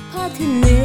ผ้าที่เหนื